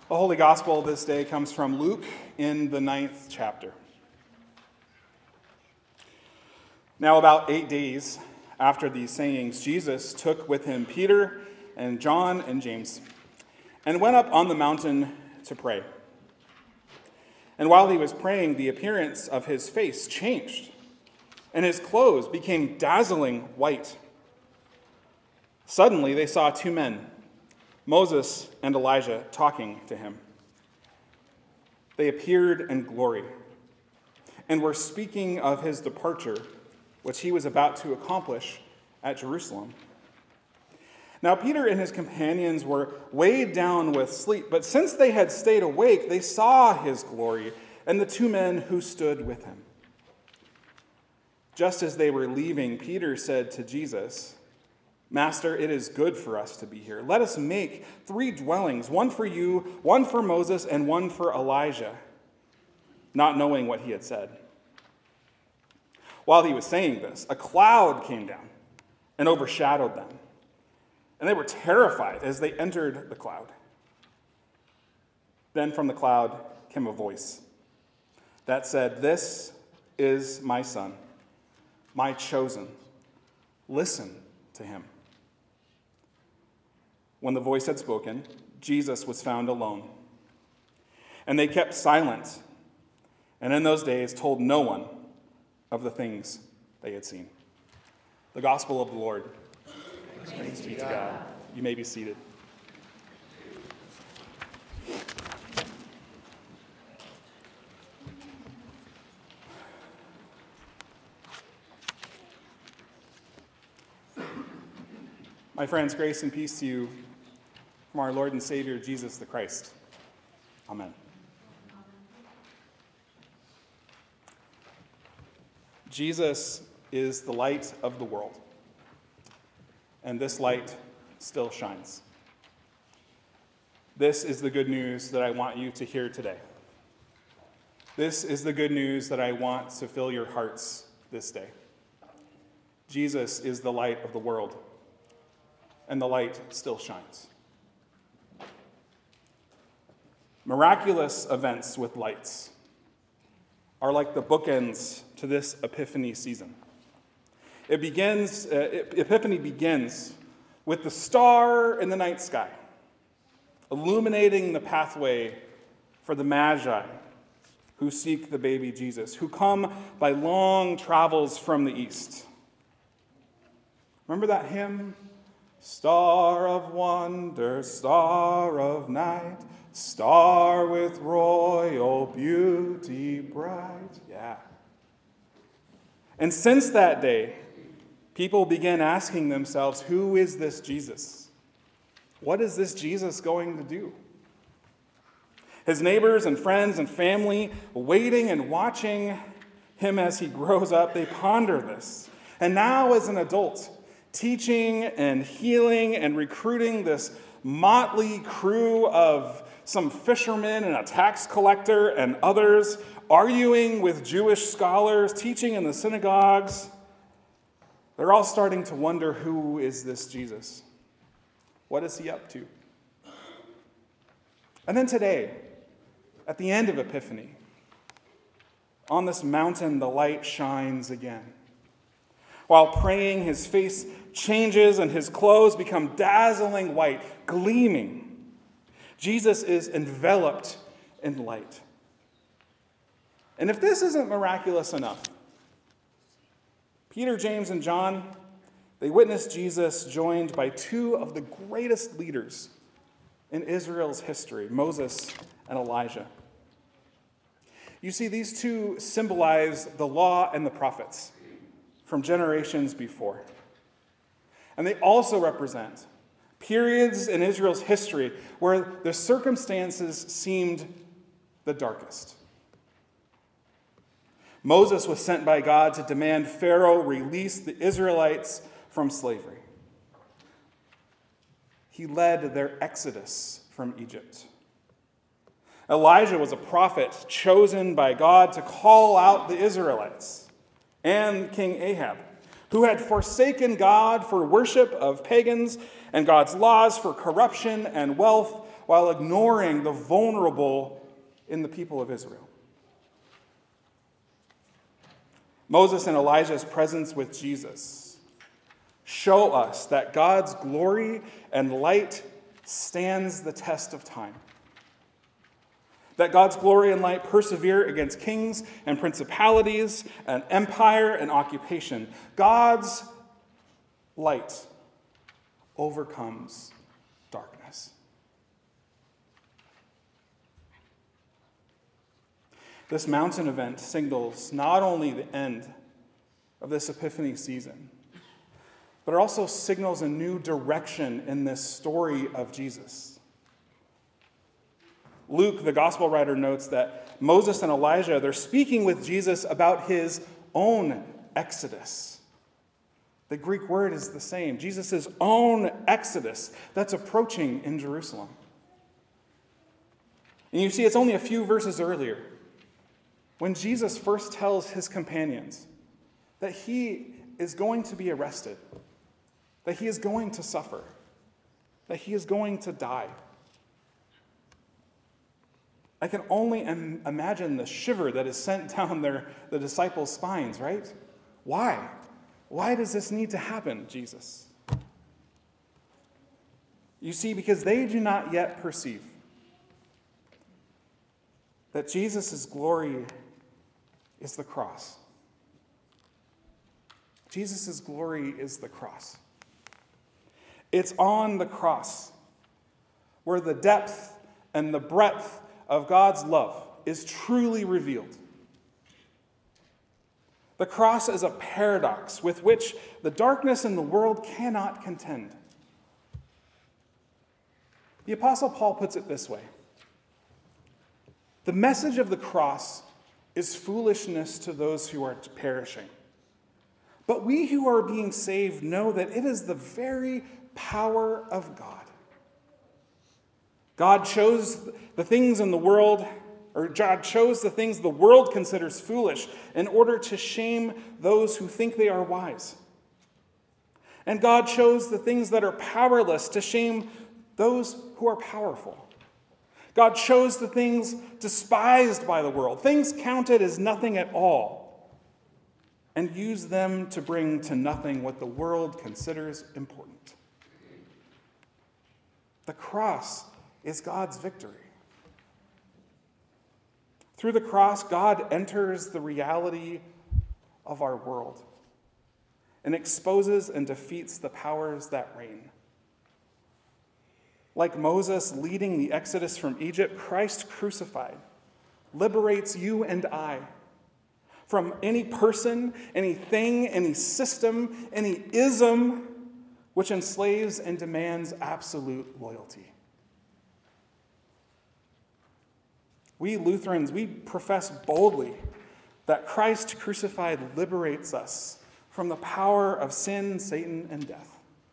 The Holy Gospel this day comes from Luke in the 9th chapter. Now, about 8 days after these sayings, Jesus took with him Peter and John and James and went up on the mountain to pray. And while he was praying, the appearance of his face changed, and his clothes became dazzling white. Suddenly they saw two men, Moses and Elijah, talking to him. They appeared in glory and were speaking of his departure, which he was about to accomplish at Jerusalem. Now Peter and his companions were weighed down with sleep, but since they had stayed awake, they saw his glory and the two men who stood with him. Just as they were leaving, Peter said to Jesus, "Master, it is good for us to be here. Let us make 3 dwellings, one for you, one for Moses, and one for Elijah," not knowing what he had said. While he was saying this, a cloud came down and overshadowed them, and they were terrified as they entered the cloud. Then from the cloud came a voice that said, "This is my son, my chosen. Listen to him." When the voice had spoken, Jesus was found alone. And they kept silent, and in those days told no one of the things they had seen. The gospel of the Lord. Thanks be to God. You may be seated. My friends, grace and peace to you from our Lord and Savior, Jesus the Christ. Amen. Jesus is the light of the world, and this light still shines. This is the good news that I want you to hear today. This is the good news that I want to fill your hearts this day. Jesus is the light of the world, and the light still shines. Miraculous events with lights are like the bookends to this Epiphany season. Epiphany begins with the star in the night sky, illuminating the pathway for the Magi who seek the baby Jesus, who come by long travels from the east. Remember that hymn? Star of wonder, star of night, star with royal beauty bright. Yeah. And since that day, people began asking themselves, who is this Jesus? What is this Jesus going to do? His neighbors and friends and family, waiting and watching him as he grows up, they ponder this. And now as an adult, teaching and healing and recruiting this motley crew of some fishermen and a tax collector and others, arguing with Jewish scholars, teaching in the synagogues, they're all starting to wonder, who is this Jesus? What is he up to? And then today, at the end of Epiphany, on this mountain, the light shines again. While praying, his face changes and his clothes become dazzling white, gleaming. Jesus is enveloped in light. And if this isn't miraculous enough, Peter, James, and John, they witnessed Jesus joined by 2 of the greatest leaders in Israel's history, Moses and Elijah. You see, these 2 symbolize the law and the prophets from generations before. And they also represent periods in Israel's history where the circumstances seemed the darkest. Moses was sent by God to demand Pharaoh release the Israelites from slavery. He led their exodus from Egypt. Elijah was a prophet chosen by God to call out the Israelites and King Ahab, who had forsaken God for worship of pagans and God's laws for corruption and wealth, while ignoring the vulnerable in the people of Israel. Moses and Elijah's presence with Jesus show us that God's glory and light stands the test of time. That God's glory and light persevere against kings and principalities and empire and occupation. God's light overcomes darkness. This mountain event signals not only the end of this Epiphany season, but it also signals a new direction in this story of Jesus. Luke, the gospel writer, notes that Moses and Elijah, they're speaking with Jesus about his own exodus. The Greek word is the same. Jesus' own exodus that's approaching in Jerusalem. And you see, it's only a few verses earlier when Jesus first tells his companions that he is going to be arrested, that he is going to suffer, that he is going to die. I can only imagine the shiver that is sent down the disciples' spines, right? Why? Why does this need to happen, Jesus? You see, because they do not yet perceive that Jesus' glory is the cross. Jesus' glory is the cross. It's on the cross where the depth and the breadth of God's love is truly revealed. The cross is a paradox with which the darkness in the world cannot contend. The Apostle Paul puts it this way: the message of the cross is foolishness to those who are perishing. But we who are being saved know that it is the very power of God. God chose the things in the world, or God chose the things the world considers foolish in order to shame those who think they are wise. And God chose the things that are powerless to shame those who are powerful. God chose the things despised by the world, things counted as nothing at all, and used them to bring to nothing what the world considers important. The cross is God's victory. Through the cross, God enters the reality of our world and exposes and defeats the powers that reign. Like Moses leading the Exodus from Egypt, Christ crucified liberates you and I from any person, anything, any system, any ism which enslaves and demands absolute loyalty. We Lutherans, we profess boldly that Christ crucified liberates us from the power of sin, Satan, and death.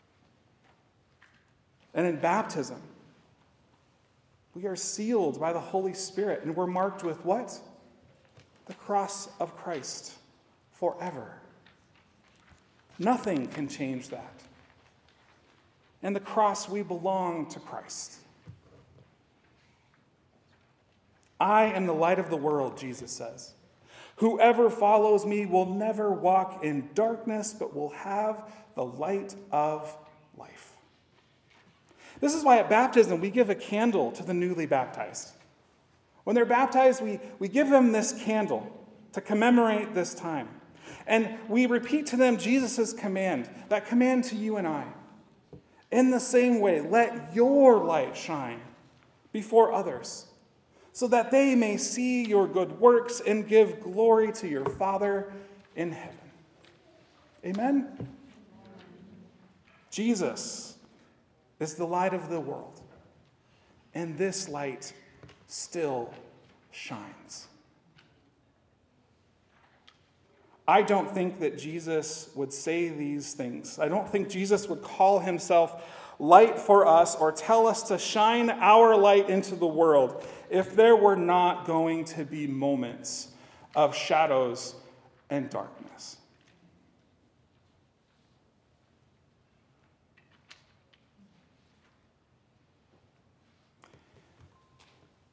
And in baptism, we are sealed by the Holy Spirit, and we're marked with what? The cross of Christ forever. Nothing can change that. And the cross, we belong to Christ. I am the light of the world, Jesus says. Whoever follows me will never walk in darkness, but will have the light of life. This is why at baptism we give a candle to the newly baptized. When they're baptized, we give them this candle to commemorate this time. And we repeat to them Jesus' command, that command to you and I. In the same way, let your light shine before others, so that they may see your good works and give glory to your Father in heaven. Amen? Jesus is the light of the world, and this light still shines. I don't think that Jesus would say these things. I don't think Jesus would call himself light for us or tell us to shine our light into the world if there were not going to be moments of shadows and darkness.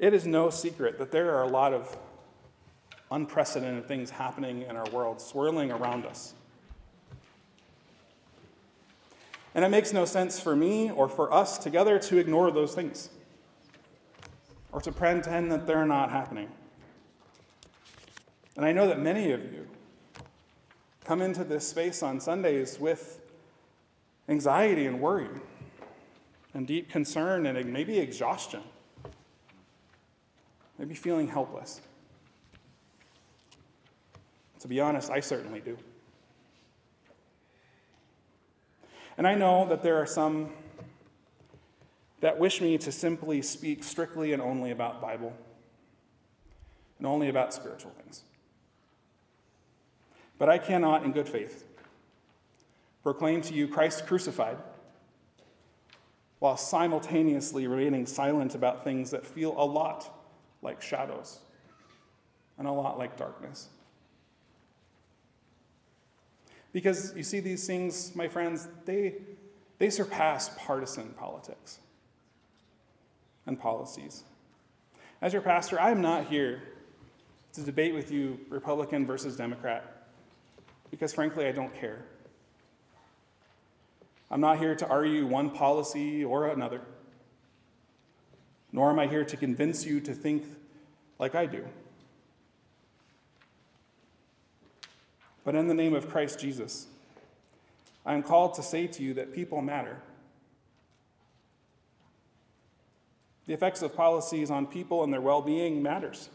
It is no secret that there are a lot of unprecedented things happening in our world, swirling around us. And it makes no sense for me or for us together to ignore those things or to pretend that they're not happening. And I know that many of you come into this space on Sundays with anxiety and worry and deep concern and maybe exhaustion, maybe feeling helpless. To be honest, I certainly do. And I know that there are some that wish me to simply speak strictly and only about Bible and only about spiritual things. But I cannot, in good faith, proclaim to you Christ crucified while simultaneously remaining silent about things that feel a lot like shadows and a lot like darkness. Because, you see, these things, my friends, they surpass partisan politics and policies. As your pastor, I'm not here to debate with you Republican versus Democrat, because frankly, I don't care. I'm not here to argue one policy or another, nor am I here to convince you to think like I do. But in the name of Christ Jesus, I am called to say to you that people matter. The effects of policies on people and their well-being matters.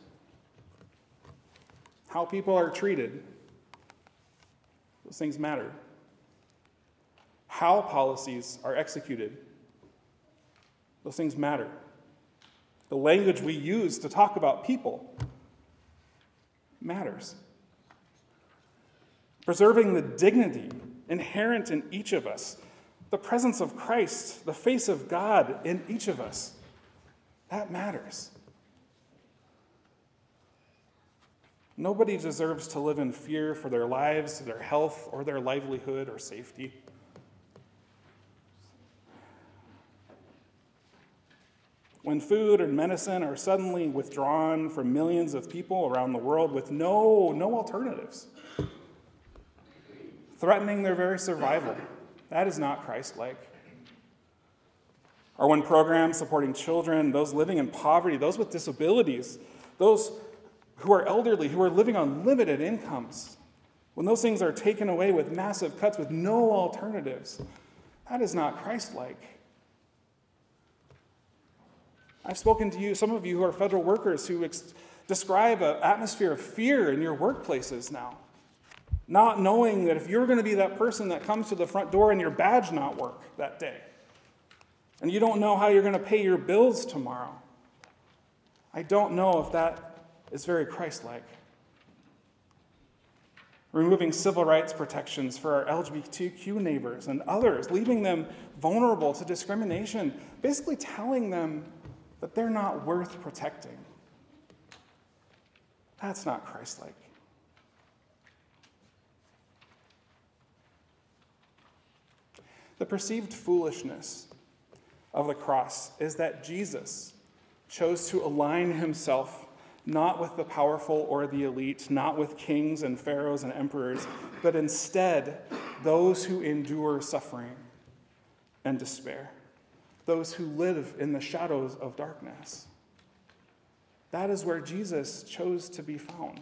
How people are treated, those things matter. How policies are executed, those things matter. The language we use to talk about people matters. Preserving the dignity inherent in each of us, the presence of Christ, the face of God in each of us, that matters. Nobody deserves to live in fear for their lives, their health, or their livelihood or safety. When food and medicine are suddenly withdrawn from millions of people around the world with no alternatives, threatening their very survival, that is not Christ-like. Or when programs supporting children, those living in poverty, those with disabilities, those who are elderly, who are living on limited incomes, when those things are taken away with massive cuts with no alternatives, that is not Christ-like. I've spoken to you, some of you who are federal workers, who describe an atmosphere of fear in your workplaces now, not knowing that if you're going to be that person that comes to the front door and your badge not work that day, and you don't know how you're going to pay your bills tomorrow, I don't know if that is very Christ-like. Removing civil rights protections for our LGBTQ neighbors and others, leaving them vulnerable to discrimination, basically telling them that they're not worth protecting. That's not Christ-like. The perceived foolishness of the cross is that Jesus chose to align himself not with the powerful or the elite, not with kings and pharaohs and emperors, but instead those who endure suffering and despair, those who live in the shadows of darkness. That is where Jesus chose to be found.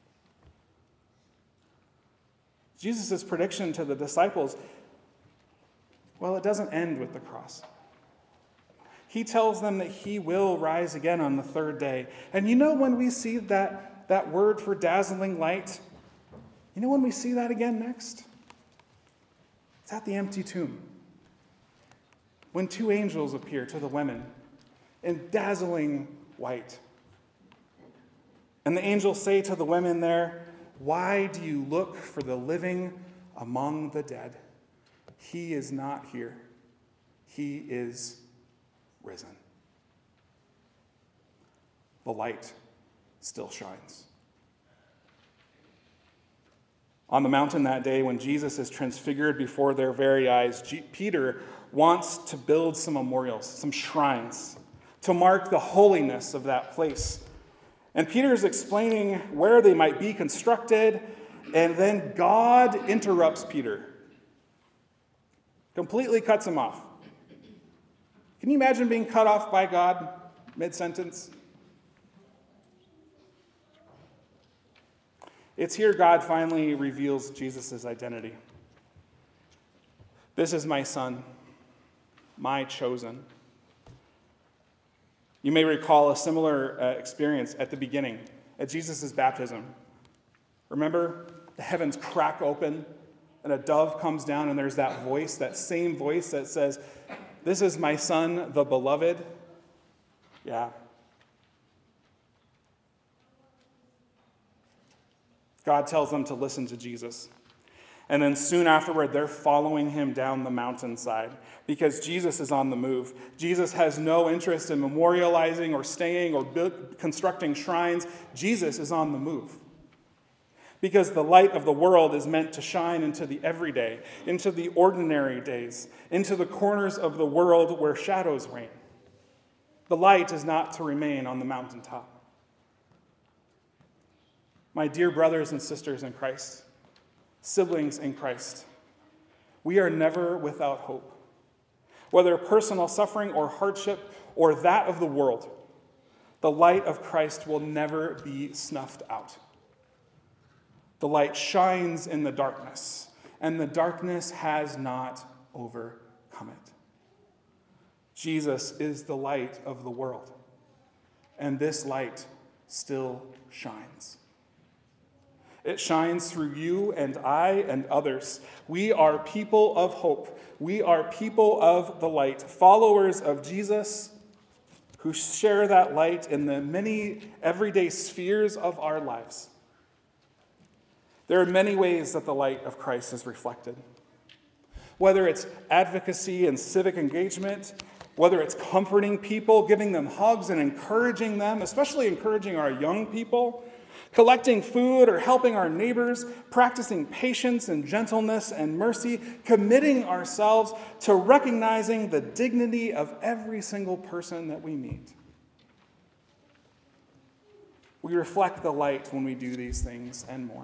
Jesus' prediction to the disciples, well, it doesn't end with the cross. He tells them that he will rise again on the third day. And you know when we see that word for dazzling light, you know when we see that again next? It's at the empty tomb. When two angels appear to the women in dazzling white. And the angels say to the women there, "Why do you look for the living among the dead? He is not here. He is risen." The light still shines. On the mountain that day, when Jesus is transfigured before their very eyes, Peter wants to build some memorials, some shrines to mark the holiness of that place. And Peter is explaining where they might be constructed, and then God interrupts Peter. Completely cuts him off. Can you imagine being cut off by God mid-sentence? It's here God finally reveals Jesus' identity. This is my son, my chosen. You may recall a similar experience at the beginning, at Jesus' baptism. Remember, the heavens crack open, and a dove comes down, and there's that voice, that same voice that says, "This is my son, the beloved." Yeah. God tells them to listen to Jesus. And then soon afterward, they're following him down the mountainside because Jesus is on the move. Jesus has no interest in memorializing or staying or constructing shrines. Jesus is on the move. Because the light of the world is meant to shine into the everyday, into the ordinary days, into the corners of the world where shadows reign. The light is not to remain on the mountaintop. My dear brothers and sisters in Christ, siblings in Christ, we are never without hope. Whether personal suffering or hardship or that of the world, the light of Christ will never be snuffed out. The light shines in the darkness, and the darkness has not overcome it. Jesus is the light of the world, and this light still shines. It shines through you and I and others. We are people of hope. We are people of the light, followers of Jesus who share that light in the many everyday spheres of our lives. There are many ways that the light of Christ is reflected. Whether it's advocacy and civic engagement, whether it's comforting people, giving them hugs and encouraging them, especially encouraging our young people, collecting food or helping our neighbors, practicing patience and gentleness and mercy, committing ourselves to recognizing the dignity of every single person that we meet. We reflect the light when we do these things and more.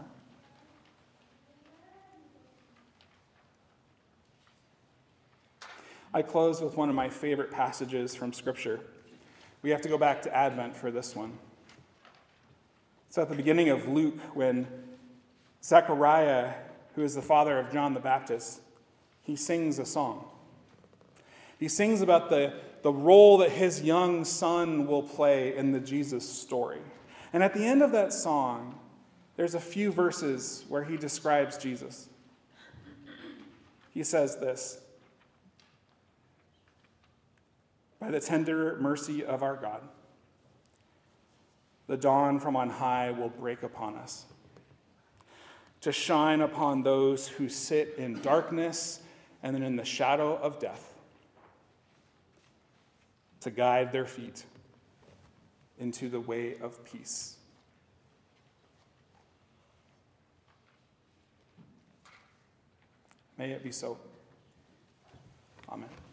I close with one of my favorite passages from Scripture. We have to go back to Advent for this one. It's at the beginning of Luke when Zechariah, who is the father of John the Baptist, he sings a song. He sings about the role that his young son will play in the Jesus story. And at the end of that song, there's a few verses where he describes Jesus. He says this: "By the tender mercy of our God, the dawn from on high will break upon us, to shine upon those who sit in darkness and then in the shadow of death, to guide their feet into the way of peace." May it be so. Amen.